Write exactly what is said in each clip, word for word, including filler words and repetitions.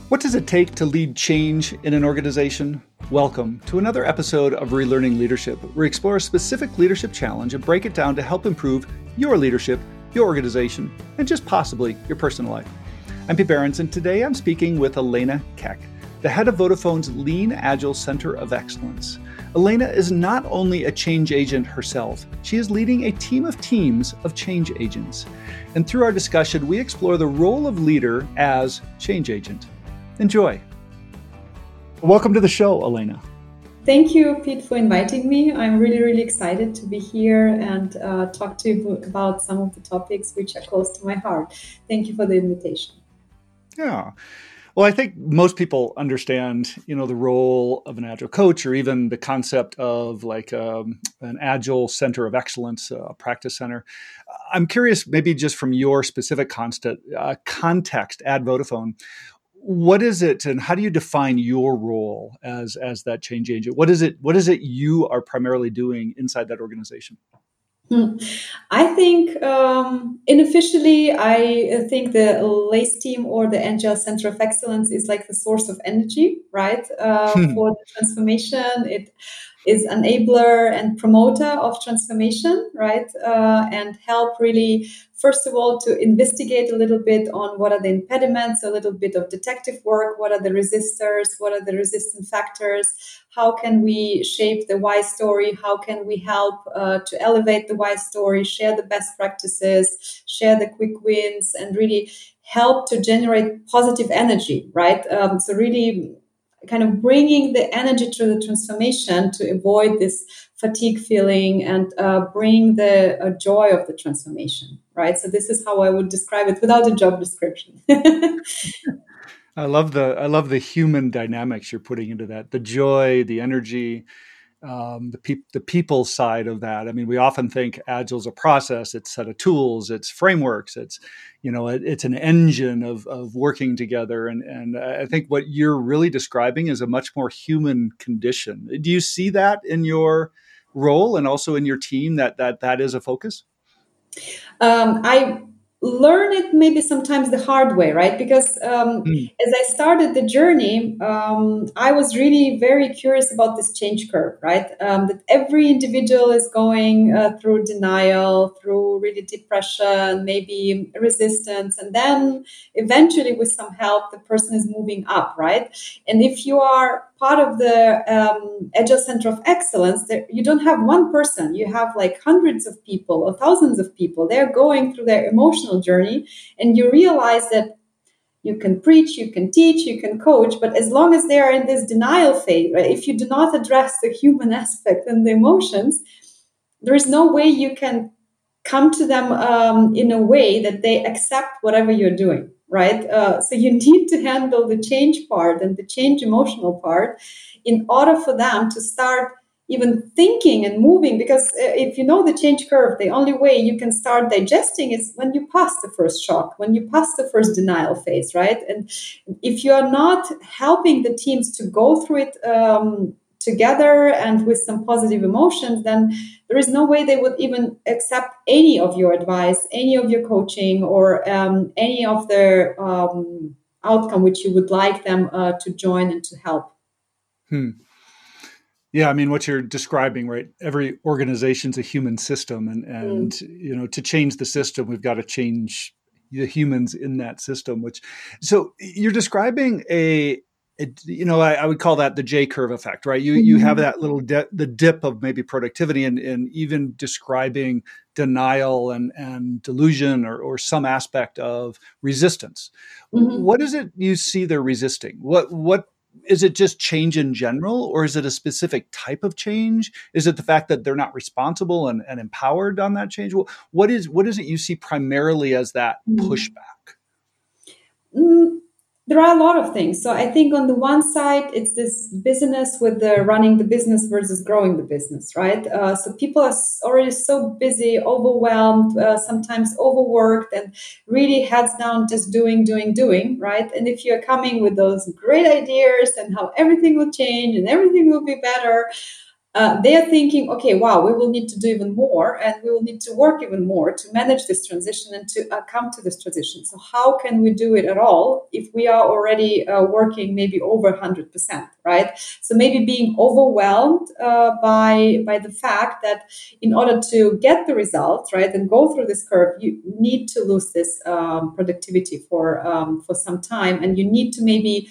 What does it take to lead change in an organization? Welcome to another episode of Relearning Leadership, where we explore a specific leadership challenge and break it down to help improve your leadership, your organization, and just possibly your personal life. I'm Pete Behrens, and today I'm speaking with Elena Keck, the head of Vodafone's Lean Agile Center of Excellence. Elena is not only a change agent herself, she is leading a team of teams of change agents. And through our discussion, we explore the role of leader as change agent. Enjoy. Welcome to the show, Elena. Thank you, Pete, for inviting me. I'm really, really excited to be here and uh, talk to you about some of the topics which are close to my heart. Thank you for the invitation. Yeah. Well, I think most people understand, you know, the role of an agile coach, or even the concept of like um, an agile center of excellence, a practice center. I'm curious, maybe just from your specific constant, uh, context at Vodafone, what is it, and how do you define your role as as that change agent? What is it? What is it you are primarily doing inside that organization? Hmm. I think um, unofficially, I think the LACE team or the Agile Center of Excellence is like the source of energy, right? Uh, Hmm. For the transformation, it is enabler and promoter of transformation, right? Uh, and help really, first of all, to investigate a little bit on what are the impediments, a little bit of detective work, what are the resistors, what are the resistant factors, how can we shape the why story, how can we help uh, to elevate the why story, share the best practices, share the quick wins, and really help to generate positive energy, right? Um, so really kind of bringing the energy to the transformation to avoid this fatigue feeling and uh, bring the uh, joy of the transformation, right? So this is how I would describe it without a job description. I love the I love the human dynamics you're putting into that, the joy, the energy, um, the pe- the people side of that. I mean, we often think Agile is a process, it's a set of tools, it's frameworks, it's you know, it, it's an engine of of working together. And and I think what you're really describing is a much more human condition. Do you see that in your role and also in your team, that that that is a focus? Um, I learn it maybe sometimes the hard way, right? Because um, Mm. as I started the journey, um, I was really very curious about this change curve, right? Um, that every individual is going uh, through denial, through really depression, maybe resistance, and then eventually with some help, the person is moving up, right? And if you are part of the um, Agile Center of Excellence, there, you don't have one person. You have like hundreds of people or thousands of people. They're going through their emotional journey, and you realize that you can preach, you can teach, you can coach, but as long as they are in this denial phase, right, if you do not address the human aspect and the emotions, there is no way you can come to them um, in a way that they accept whatever you're doing, right? Uh, so you need to handle the change part and the change emotional part in order for them to start even thinking and moving. Because uh, if you know the change curve, the only way you can start digesting is when you pass the first shock, when you pass the first denial phase, right? And if you are not helping the teams to go through it um, together and with some positive emotions, then there is no way they would even accept any of your advice, any of your coaching, or um, any of the um, outcome which you would like them uh, to join and to help. Hmm. Yeah, I mean, what you're describing, right? Every organization's a human system, and and Mm. you know, to change the system, we've got to change the humans in that system. Which, so you're describing a, a you know, I, I would call that the J curve effect, right? You you have Mm-hmm. that little di- the dip of maybe productivity, and and even describing denial and and delusion, or or some aspect of resistance. Mm-hmm. What is it you see they're resisting? What what is it, just change in general, or is it a specific type of change? Is it the fact that they're not responsible and, and empowered on that change? Well, what is what is it you see primarily as that pushback? Mm, there are a lot of things. So I think on the one side, it's this business with the running the business versus growing the business, right? Uh, so people are already so busy, overwhelmed, uh, sometimes overworked, and really heads down, just doing, doing, doing, right? And if you're coming with those great ideas and how everything will change and everything will be better, uh, they are thinking, okay, wow, we will need to do even more, and we will need to work even more to manage this transition and to uh, come to this transition. So how can we do it at all if we are already uh, working maybe over one hundred percent, right? So maybe being overwhelmed uh, by by the fact that in order to get the results, right, and go through this curve, you need to lose this um, productivity for um, for some time, and you need to maybe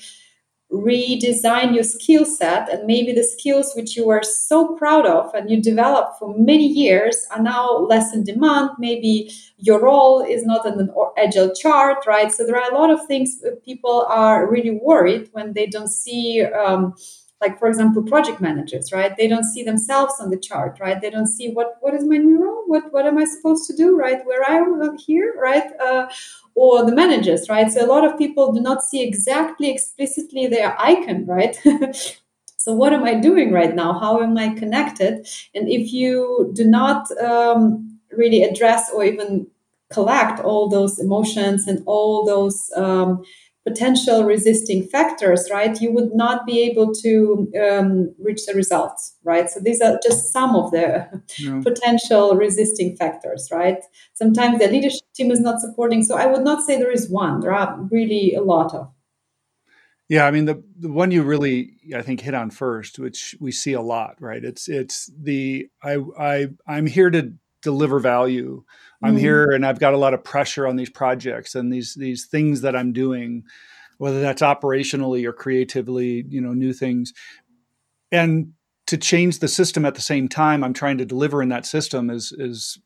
redesign your skill set, and maybe the skills which you were so proud of and you developed for many years are now less in demand. Maybe your role is not on an agile chart, right? So there are a lot of things that people are really worried when they don't see um, like, for example, project managers, right? They don't see themselves on the chart, right? They don't see what what is my new role, what what am I supposed to do, right? Where I am here, right? Uh, or the managers, right? So a lot of people do not see exactly explicitly their icon, right? So what am I doing right now? How am I connected? And if you do not um, really address or even collect all those emotions and all those um, potential resisting factors, right, you would not be able to um, reach the results, right? So these are just some of the yeah. potential resisting factors, right? Sometimes the leadership team is not supporting. So I would not say there is one. There are really a lot of. Yeah, I mean, the, the one you really, I think, hit on first, which we see a lot, right? It's it's the, I, I, I'm here to deliver value. I'm mm. here and I've got a lot of pressure on these projects and these these things that I'm doing, whether that's operationally or creatively, you know, new things. And to change the system at the same time I'm trying to deliver in that system is, is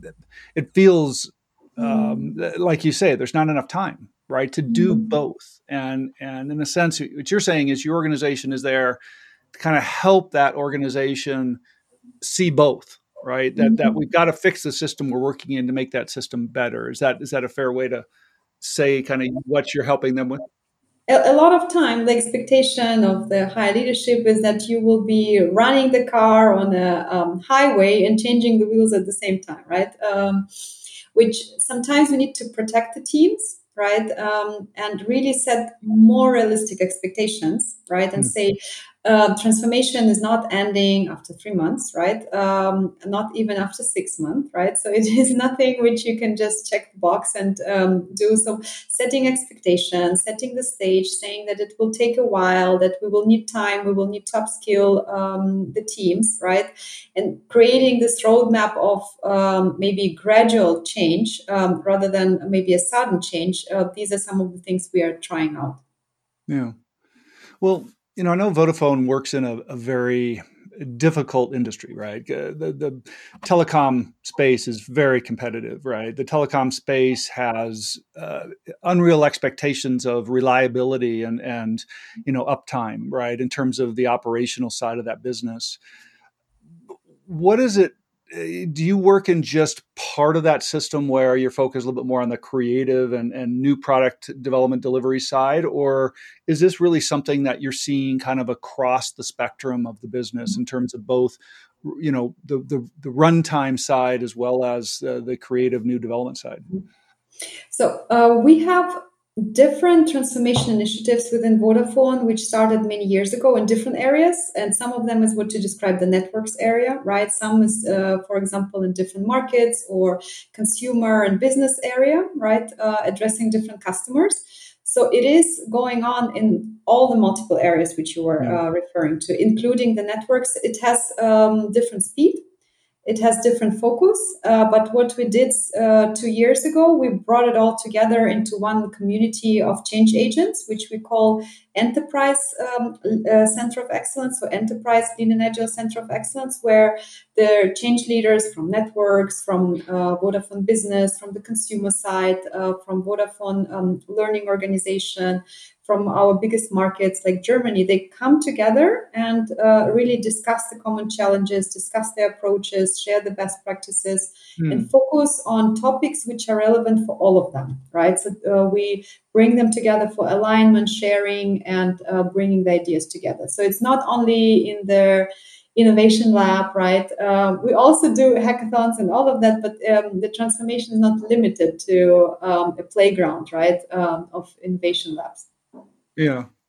it feels um, mm. like you say, there's not enough time, right, to do mm. both. And, and in a sense, what you're saying is your organization is there to kind of help that organization see both, right? That, mm-hmm. that we've got to fix the system we're working in to make that system better. Is that, is that a fair way to say kind of what you're helping them with? A lot of time, the expectation of the high leadership is that you will be running the car on a um, highway and changing the wheels at the same time, right? Um, which sometimes we need to protect the teams, right? Um, and really set more realistic expectations, right? And mm. say, uh, transformation is not ending after three months, right? Um, not even after six months, right? So it is nothing which you can just check the box and um, do. So setting expectations, setting the stage, saying that it will take a while, that we will need time, we will need to upskill um, the teams, right? And creating this roadmap of um, maybe gradual change um, rather than maybe a sudden change. Uh, these are some of the things we are trying out. Yeah. Well, you know, I know Vodafone works in a, a very difficult industry, right? Uh, the, the telecom space is very competitive, right? The telecom space has uh, unreal expectations of reliability and, and, you know, uptime, right? In terms of the operational side of that business. What is it? Do you work in just part of that system where you're focused a little bit more on the creative and, and new product development delivery side? Or is this really something that you're seeing kind of across the spectrum of the business in terms of both, you know, the the, the runtime side as well as uh, the creative new development side? So uh, we have different transformation initiatives within Vodafone, which started many years ago in different areas. And some of them is what you describe the networks area, right? Some is, uh, for example, in different markets or consumer and business area, right? Uh, addressing different customers. So it is going on in all the multiple areas which you were uh, referring to, including the networks. It has um, different speed. It has different focus, uh, but what we did uh, two years ago, we brought it all together into one community of change agents, which we call Enterprise um, uh, Center of Excellence, so Enterprise Lean and Agile Center of Excellence, where the change leaders from networks, from uh, Vodafone Business, from the consumer side, uh, from Vodafone um, Learning Organization, from our biggest markets like Germany, they come together and uh, really discuss the common challenges, discuss their approaches, share the best practices, mm. and focus on topics which are relevant for all of them, right? So uh, we bring them together for alignment, sharing, and uh, bringing the ideas together. So it's not only in their innovation lab, right? Uh, we also do hackathons and all of that, but um, the transformation is not limited to um, a playground, right, um, of innovation labs. Yeah.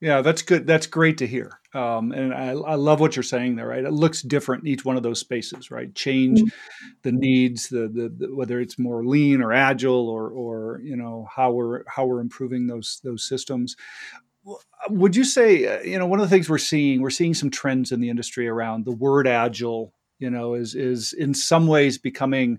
Yeah, that's good. That's great to hear. Um, and I, I love what you're saying there, right? It looks different in each one of those spaces, right? Change the needs, the, the, the whether it's more lean or agile or or you know how we're how we're improving those those systems. Would you say, uh, you know, one of the things we're seeing, we're seeing some trends in the industry around the word agile, you know, is is in some ways becoming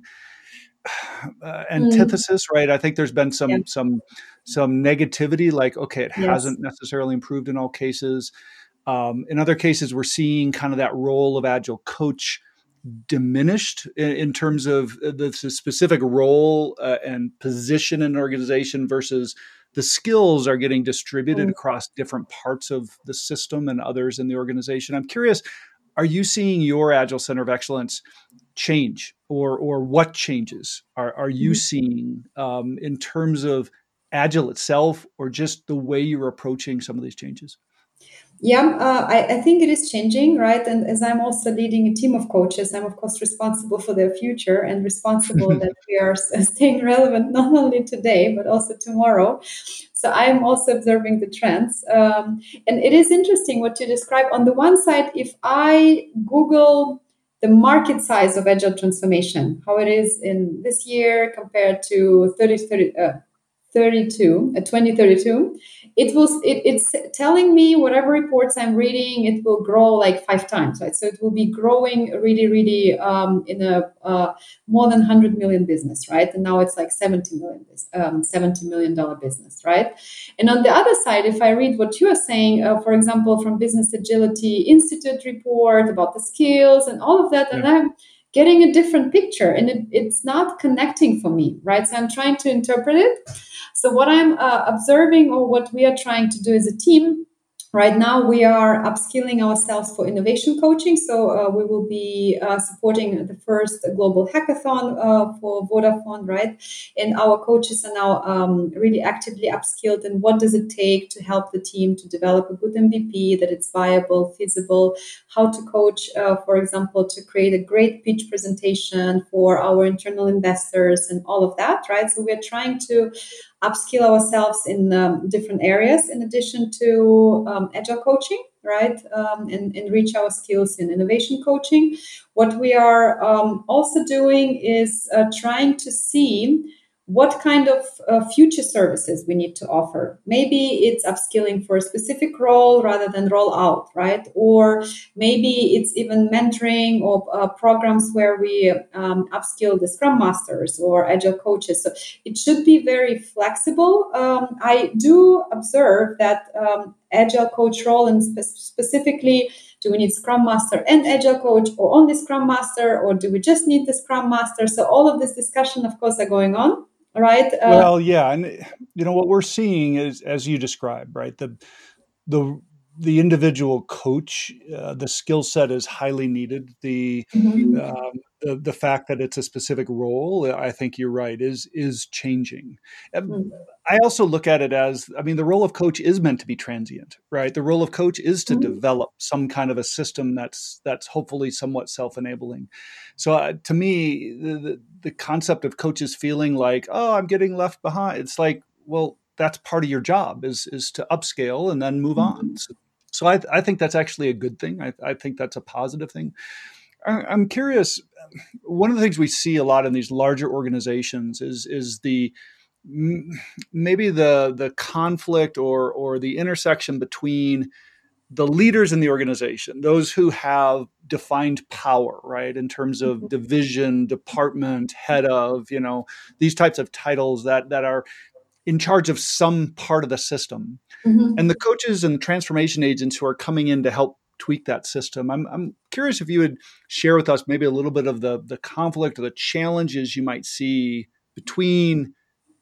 uh, Mm, antithesis, right? I think there's been yeah. some some some negativity, like, okay, it Yes. hasn't necessarily improved in all cases. Um, in other cases, we're seeing kind of that role of agile coach diminished in, in terms of the specific role uh, and position in an organization versus the skills are getting distributed Mm. across different parts of the system and others in the organization. I'm curious, are you seeing your Agile Center of Excellence change, or or what changes are, are you Mhm. seeing um, in terms of Agile itself, or just the way you're approaching some of these changes? Yeah, uh, I, I think it is changing, right? And as I'm also leading a team of coaches, I'm of course responsible for their future and responsible that we are s- staying relevant not only today but also tomorrow. So I'm also observing the trends, um, and it is interesting what you describe. On the one side, if I Google the market size of agile transformation, how it is in this year compared to thirty, thirty, uh, thirty-two, uh, twenty thirty-two, it will it, it's telling me whatever reports I'm reading, it will grow like five times, right? So it will be growing really really um, in a uh, more than one hundred million business, right? And now it's like seventy million um, seventy million dollar business, right? And on the other side, if I read what you are saying, uh, for example, from Business Agility Institute report about the skills and all of that, Yeah. and I'm getting a different picture, and it, it's not connecting for me, right? So I'm trying to interpret it. So what I'm uh, observing, or what we are trying to do as a team right now, we are upskilling ourselves for innovation coaching. So uh, we will be uh, supporting the first global hackathon uh, for Vodafone, right? And our coaches are now um, really actively upskilled. And what does it take to help the team to develop a good M V P, that it's viable, feasible, how to coach, uh, for example, to create a great pitch presentation for our internal investors and all of that, right? So we're trying to upskill ourselves in um, different areas in addition to um, agile coaching, right? Um, and, and reach our skills in innovation coaching. What we are um, also doing is uh, trying to see what kind of uh, future services we need to offer. Maybe it's upskilling for a specific role rather than roll out, right? Or maybe it's even mentoring or uh, programs where we um, upskill the Scrum Masters or Agile coaches. So it should be very flexible. Um, I do observe that um, Agile coach role, and spe- specifically, do we need Scrum Master and Agile coach, or only Scrum Master, or do we just need the Scrum Master? So all of this discussion, of course, are going on, right? Uh, Well, yeah, and you know what we're seeing is, as you described, right? The the the individual coach, uh, the skill set is highly needed. The mhm, um, the the fact that it's a specific role, I think you're right, is is changing. Um, mhm, I also look at it as, I mean, the role of coach is meant to be transient, right? The role of coach is to mhm, develop some kind of a system that's that's hopefully somewhat self-enabling. So uh, to me, the, the the concept of coaches feeling like, oh, I'm getting left behind, it's like, well, that's part of your job is is to upscale and then move on. mhm, So, so I, I think that's actually a good thing. I, I think that's a positive thing. I, I'm curious. One of the things we see a lot in these larger organizations is is the maybe the the conflict or or the intersection between the leaders in the organization, those who have defined power, right, in terms of division, department, head of, you know, these types of titles that that are in charge of some part of the system, and mhm. the coaches and transformation agents who are coming in to help tweak that system. I'm, I'm curious if you would share with us maybe a little bit of the, the conflict or the challenges you might see between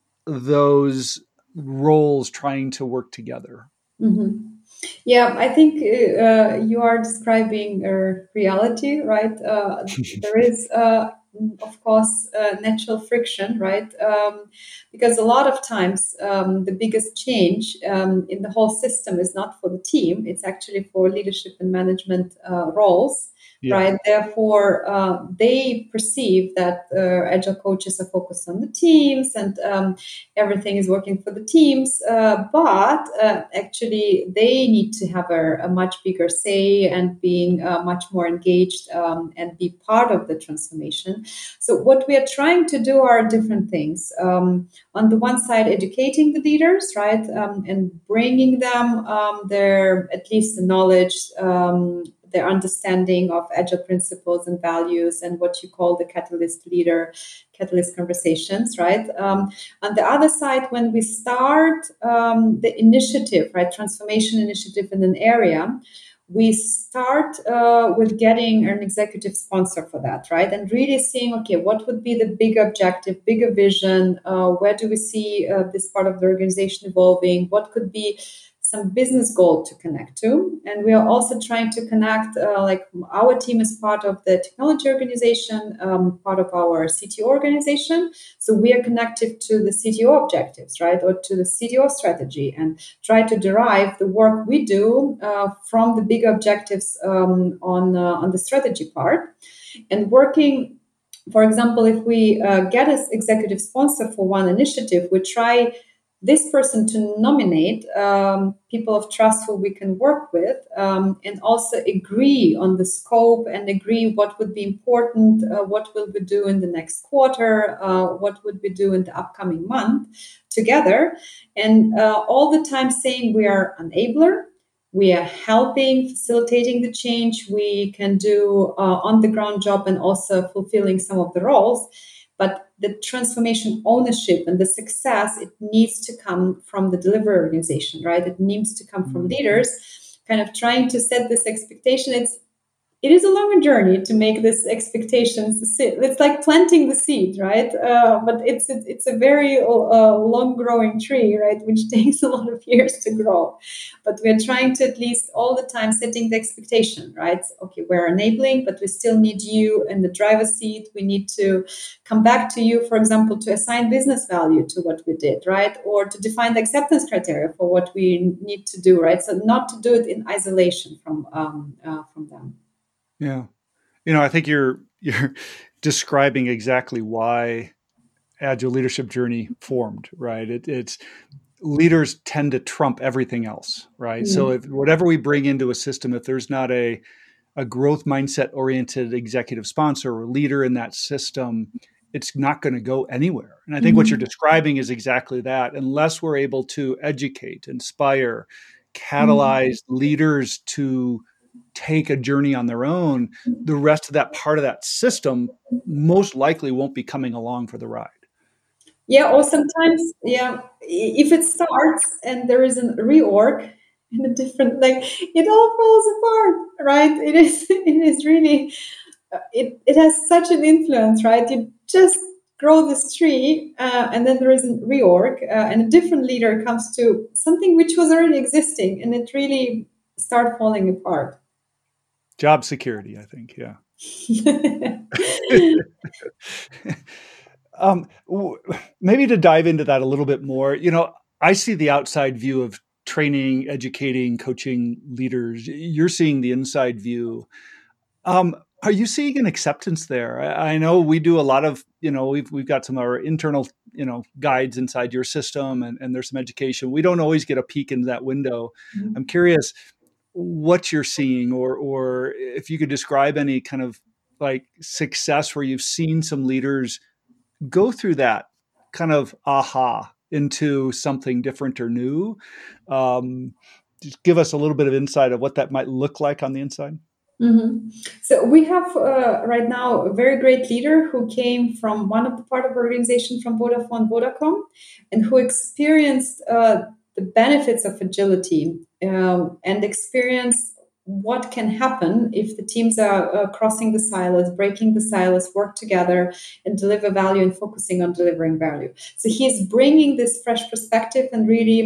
those roles trying to work together. Mhm. Yeah, I think uh, you are describing a reality, right? Uh, there is, uh, of course, uh, natural friction, right? Um, because a lot of times um, the biggest change um, in the whole system is not for the team, it's actually for leadership and management uh, roles. Yeah. right? Therefore, uh, they perceive that uh, agile coaches are focused on the teams and um, everything is working for the teams. Uh, but uh, actually, they need to have a, a much bigger say and being uh, much more engaged um, and be part of the transformation. So what we are trying to do are different things. Um, on the one side, educating the leaders, right, um, and bringing them um, their, at least the knowledge, um, their understanding of agile principles and values and what you call the catalyst leader, catalyst conversations, right? Um, on the other side, when we start um, the initiative, right, transformation initiative in an area, we start uh, with getting an executive sponsor for that, right? And really seeing, okay, what would be the big objective, bigger vision? Uh, where do we see uh, this part of the organization evolving? What could be some business goal to connect to? And we are also trying to connect, uh, like our team is part of the technology organization, um, part of our C T O organization. So we are connected to the C T O objectives, right? Or to the C T O strategy and try to derive the work we do uh, from the big objectives um, on, uh, on the strategy part. And working, for example, if we uh, get an executive sponsor for one initiative, we try this person to nominate um, people of trust who we can work with um, and also agree on the scope and agree what would be important, uh, what will we do in the next quarter, uh, what would we do in the upcoming month together. And uh, all the time saying we are enabler, we are helping, facilitating the change, we can do uh, on the ground job and also fulfilling some of the roles. But the transformation ownership and the success, it needs to come from the delivery organization, right? It needs to come from leaders, kind of trying to set this expectation. It's It is a longer journey to make this expectations. It's like planting the seed, right? Uh, but it's a, it's a very uh, long-growing tree, right? Which takes a lot of years to grow. But we're trying to at least all the time setting the expectation, right? Okay, we're enabling, but we still need you in the driver's seat. We need to come back to you, for example, to assign business value to what we did, right? Or to define the acceptance criteria for what we need to do, right? So not to do it in isolation from um, uh, from them. Yeah. You know, I think you're you're describing exactly why Agile Leadership Journey formed, right? It, it's leaders tend to trump everything else, right? Mm-hmm. So if whatever we bring into a system, if there's not a a growth mindset oriented executive sponsor or leader in that system, it's not going to go anywhere. And I think mm-hmm. what you're describing is exactly that. Unless we're able to educate, inspire, catalyze mm-hmm. leaders to take a journey on their own, the rest of that part of that system most likely won't be coming along for the ride. Yeah, or sometimes, yeah, if it starts and there is a reorg in a different, like, it all falls apart, right? It is, it is really, it, it has such an influence, right? You just grow this tree uh, and then there is a reorg uh, and a different leader comes to something which was already existing and it really start falling apart. Job security, I think, yeah. um, maybe to dive into that a little bit more, you know, I see the outside view of training, educating, coaching leaders. You're seeing the inside view. Um, are you seeing an acceptance there? I, I know we do a lot of, you know, we've we've got some of our internal, you know, guides inside your system, and, and there's some education. We don't always get a peek into that window. Mm-hmm. I'm curious what you're seeing, or or if you could describe any kind of like success where you've seen some leaders go through that kind of aha into something different or new. Um, just give us a little bit of insight of what that might look like on the inside. Mm-hmm. So we have uh, right now a very great leader who came from one of the part of our organization from Vodafone, Vodacom, and who experienced uh, the benefits of agility um, and experience what can happen if the teams are uh, crossing the silos, breaking the silos, work together and deliver value and focusing on delivering value. So he's bringing this fresh perspective and really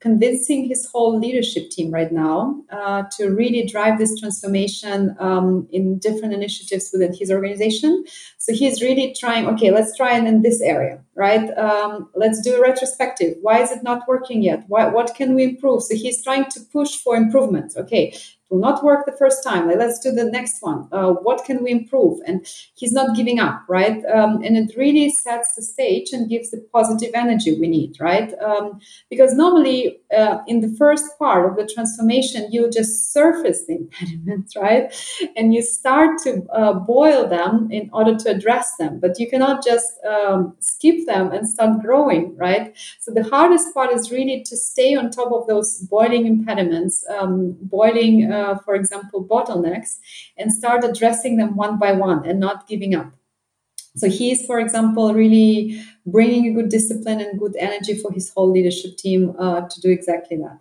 convincing his whole leadership team right now uh, to really drive this transformation um, in different initiatives within his organization. So he's really trying, okay, let's try it in this area, right? Um, let's do a retrospective. Why is it not working yet? Why, what can we improve? So he's trying to push for improvements. Okay, it will not work the first time. Like, let's do the next one. Uh, what can we improve? And he's not giving up, right? Um, and it really sets the stage and gives the positive energy we need, right? Um, because normally uh, in the first part of the transformation, you just surface the impediments, right? And you start to uh, boil them in order to address them, but you cannot just um, skip them and start growing, right? So the hardest part is really to stay on top of those boiling impediments, um, boiling, uh, for example, bottlenecks, and start addressing them one by one and not giving up. So he's, for example, really bringing a good discipline and good energy for his whole leadership team uh, to do exactly that.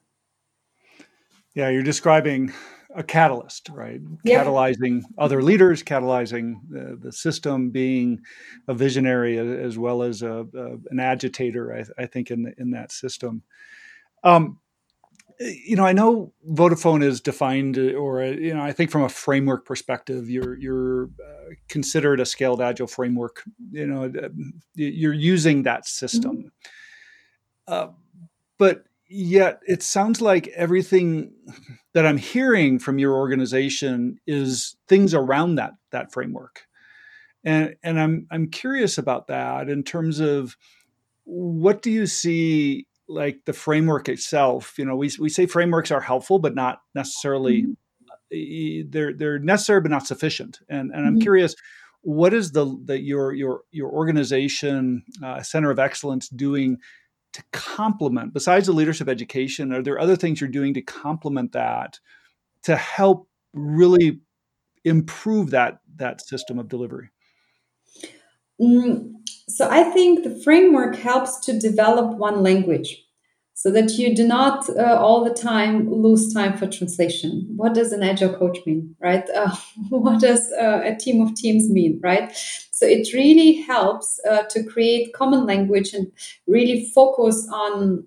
Yeah, you're describing a catalyst, right? Yeah. Catalyzing other leaders, catalyzing the, the system, being a visionary as well as a, a, an agitator, I, I think, in the, in that system. Um, you know, I know Vodafone is defined, or you know, I think from a framework perspective, you're you're uh, considered a scaled agile framework. You know, you're using that system, mm-hmm. uh, but yet it sounds like everything that I'm hearing from your organization is things around that that framework, and and I'm I'm curious about that in terms of what do you see. Like the framework itself, you know, we we say frameworks are helpful, but not necessarily mm-hmm. they're they're necessary, but not sufficient. And and I'm mm-hmm. curious, what is the the your your your organization uh, Center of Excellence doing to complement, besides the leadership education? Are there other things you're doing to complement that to help really improve that that system of delivery? Mm, so I think the framework helps to develop one language so that you do not uh, all the time lose time for translation. What does an agile coach mean, right? Uh, what does uh, a team of teams mean, right? So it really helps uh, to create common language and really focus on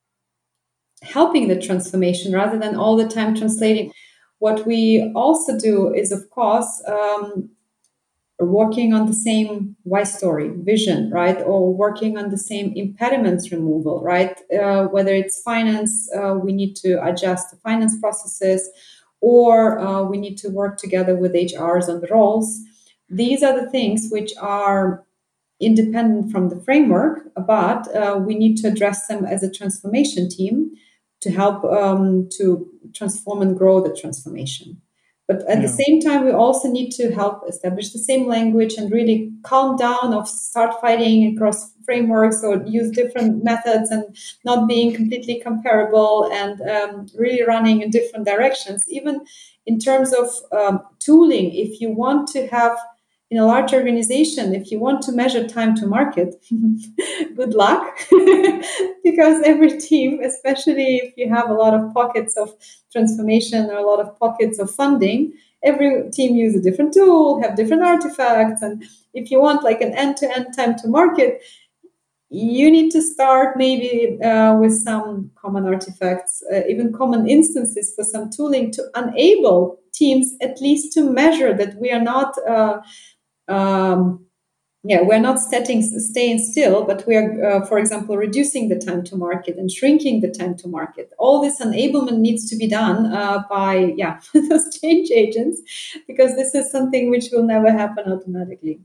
helping the transformation rather than all the time translating. What we also do is, of course, um, working on the same why story, vision, right? Or working on the same impediments removal, right? Uh, whether it's finance, uh, we need to adjust the finance processes, or uh, we need to work together with H Rs on the roles. These are the things which are independent from the framework, but uh, we need to address them as a transformation team to help um, to transform and grow the transformation. But at yeah. the same time, we also need to help establish the same language and really calm down of start fighting across frameworks or use different methods and not being completely comparable and um, really running in different directions. Even in terms of um, tooling, if you want to have in a large organization, if you want to measure time to market, good luck, because every team, especially if you have a lot of pockets of transformation or a lot of pockets of funding, every team use a different tool, have different artifacts. And if you want like an end-to-end time to market, you need to start maybe uh, with some common artifacts, uh, even common instances for some tooling to enable teams at least to measure that we are not uh, Um, yeah, we're not setting, staying still, but we are, uh, for example, reducing the time to market and shrinking the time to market. All this enablement needs to be done uh, by, yeah, those change agents, because this is something which will never happen automatically.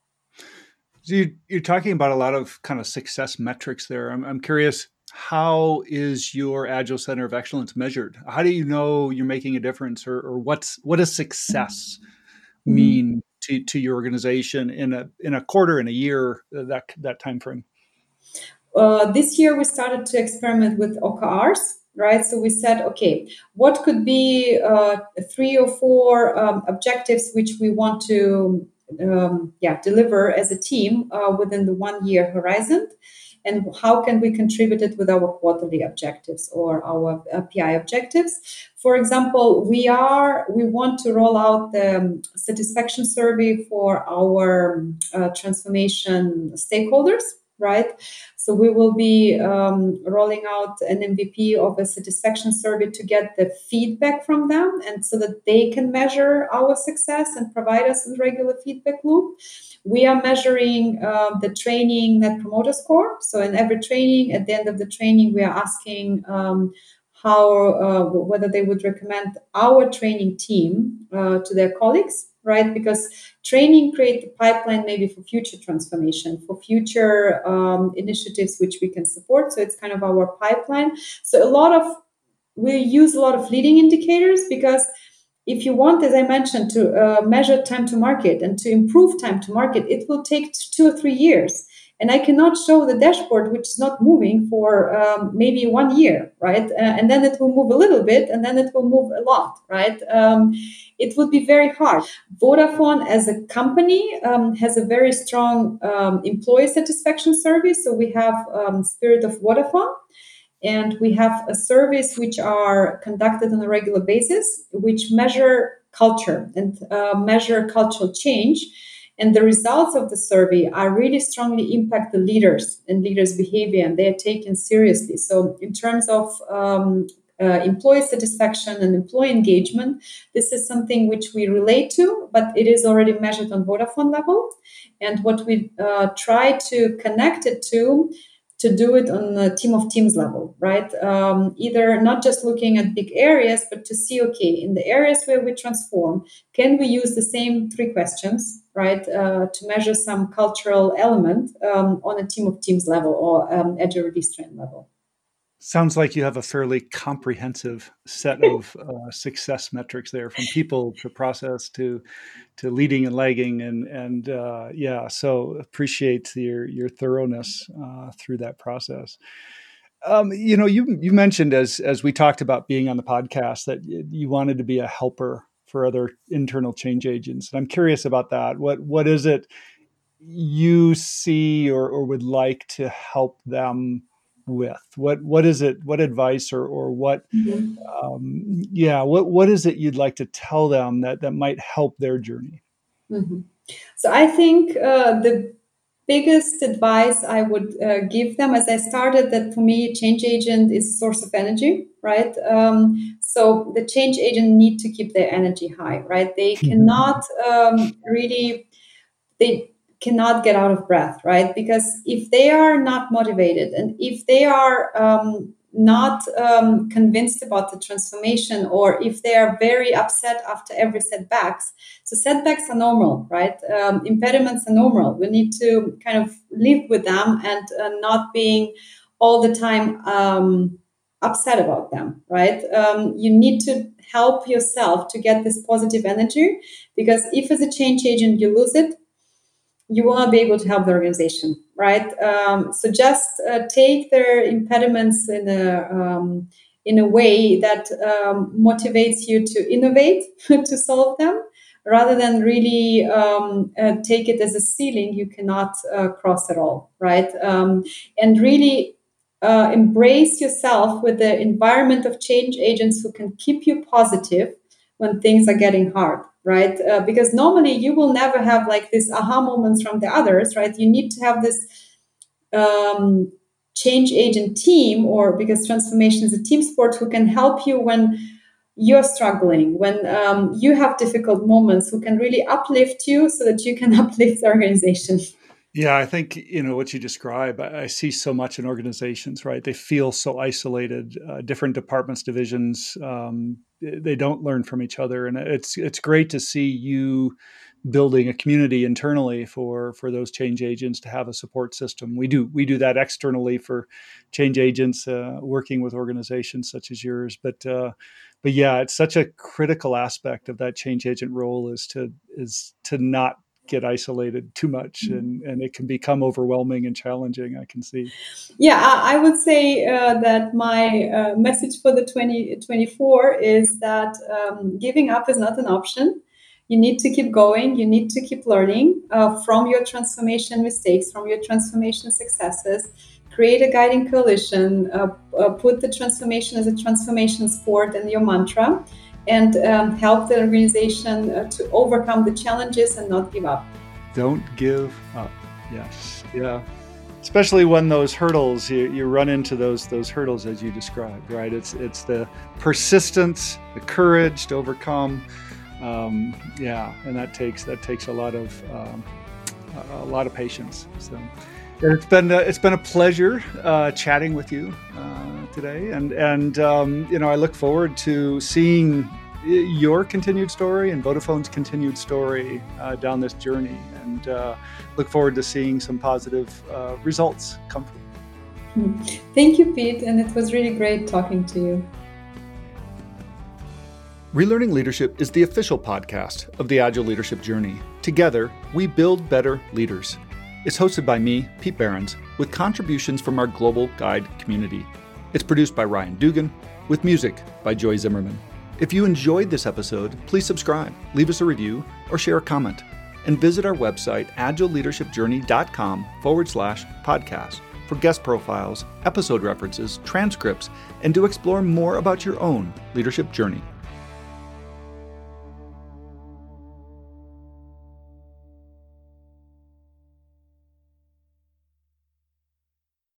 So you, you're talking about a lot of kind of success metrics there. I'm, I'm curious, how is your Agile Center of Excellence measured? How do you know you're making a difference, or, or what's what does success mm-hmm. mean to, to your organization in a in a quarter, in a year, that that time frame? Uh, this year we started to experiment with O K Rs, right? So we said, okay, what could be uh, three or four um, objectives which we want to um, yeah deliver as a team uh, within the one year horizon, and how can we contribute it with our quarterly objectives or our uh, P I objectives? For example, we are we want to roll out the um, satisfaction survey for our uh, transformation stakeholders. right? So we will be um, rolling out an M V P of a satisfaction survey to get the feedback from them, and so that they can measure our success and provide us with regular feedback loop. We are measuring uh, the training Net Promoter Score. So in every training, at the end of the training, we are asking um, how uh, whether they would recommend our training team uh, to their colleagues, right? Because training creates the pipeline maybe for future transformation, for future um, initiatives which we can support. So it's kind of our pipeline. So a lot of we use a lot of leading indicators, because if you want, as I mentioned, to uh, measure time to market and to improve time to market, it will take two or three years. And I cannot show the dashboard which is not moving for um, maybe one year, right? Uh, and then it will move a little bit, and then it will move a lot, right? Um, it would be very hard. Vodafone as a company um, has a very strong um, employee satisfaction survey. So we have um, Spirit of Vodafone, and we have a surveys which are conducted on a regular basis, which measure culture and uh, measure cultural change. And the results of the survey are really strongly impact the leaders and leaders' behavior, and they are taken seriously. So in terms of um, uh, employee satisfaction and employee engagement, this is something which we relate to, but it is already measured on Vodafone level. And what we uh, try to connect it to, to do it on a team of teams level, right? Um, either not just looking at big areas, but to see, okay, in the areas where we transform, can we use the same three questions, right, uh, to measure some cultural element um, on a team of teams level or um, agile release train level? Sounds like you have a fairly comprehensive set of uh, success metrics there, from people to process to to leading and lagging, and and uh, yeah. So appreciate your your thoroughness uh, through that process. Um, you know, you you mentioned as as we talked about being on the podcast that you wanted to be a helper for other internal change agents, and I'm curious about that. What what is it you see or or would like to help them with? What what is it? What advice or or what? Mm-hmm. Um, yeah, what what is it you'd like to tell them that that might help their journey? Mm-hmm. So I think uh, the biggest advice I would uh, give them, as I started, that for me, change agent is a source of energy, right? Um, so the change agent need to keep their energy high, right? They cannot um, really they cannot get out of breath, right? Because if they are not motivated and if they are um, not um, convinced about the transformation, or if they are very upset after every setbacks, so setbacks are normal, right? Um, impediments are normal. We need to kind of live with them and uh, not being all the time um, upset about them, right? Um, you need to help yourself to get this positive energy, because if as a change agent you lose it, you will not be able to help the organization, right? Um, so just uh, take their impediments in a um, in a way that um, motivates you to innovate to solve them, rather than really um, uh, take it as a ceiling you cannot uh, cross at all, right? Um, and really uh, embrace yourself with the environment of change agents who can keep you positive when things are getting hard, right? Uh, because normally you will never have like this aha moments from the others, right? You need to have this um, change agent team, or because transformation is a team sport, who can help you when you're struggling, when um, you have difficult moments, who can really uplift you so that you can uplift the organization. Yeah, I think, you know, what you describe, I, I see so much in organizations, right? They feel so isolated, uh, different departments, divisions, um, they don't learn from each other. And it's it's great to see you building a community internally for, for those change agents to have a support system. We do we do that externally for change agents uh, working with organizations such as yours. But uh, but yeah, it's such a critical aspect of that change agent role is to is to not get isolated too much, and, and it can become overwhelming and challenging, I can see. Yeah, I, I would say uh, that my uh, message for the twenty twenty-four is that um, giving up is not an option. You need to keep going. You need to keep learning uh, from your transformation mistakes, from your transformation successes. Create a guiding coalition. Uh, uh, put the transformation as a transformation sport in your mantra, and um, help the organization uh, to overcome the challenges and not give up. Don't give up. Yes. Yeah. especially when those hurdles, you, you run into those those hurdles as you described, right? It's it's the persistence, the courage to overcome. Um, yeah, and that takes that takes a lot of um, a lot of patience. So it's been a, it's been a pleasure uh, chatting with you uh, today, and and um, you know I look forward to seeing your continued story and Vodafone's continued story uh, down this journey, and uh, look forward to seeing some positive uh, results come from it. Thank you, Pete, and it was really great talking to you. Relearning Leadership is the official podcast of the Agile Leadership Journey. Together, we build better leaders. It's hosted by me, Pete Behrens, with contributions from our global guide community. It's produced by Ryan Dugan, with music by Joy Zimmerman. If you enjoyed this episode, please subscribe, leave us a review, or share a comment. And visit our website, agileleadershipjourney.com forward slash podcast for guest profiles, episode references, transcripts, and to explore more about your own leadership journey.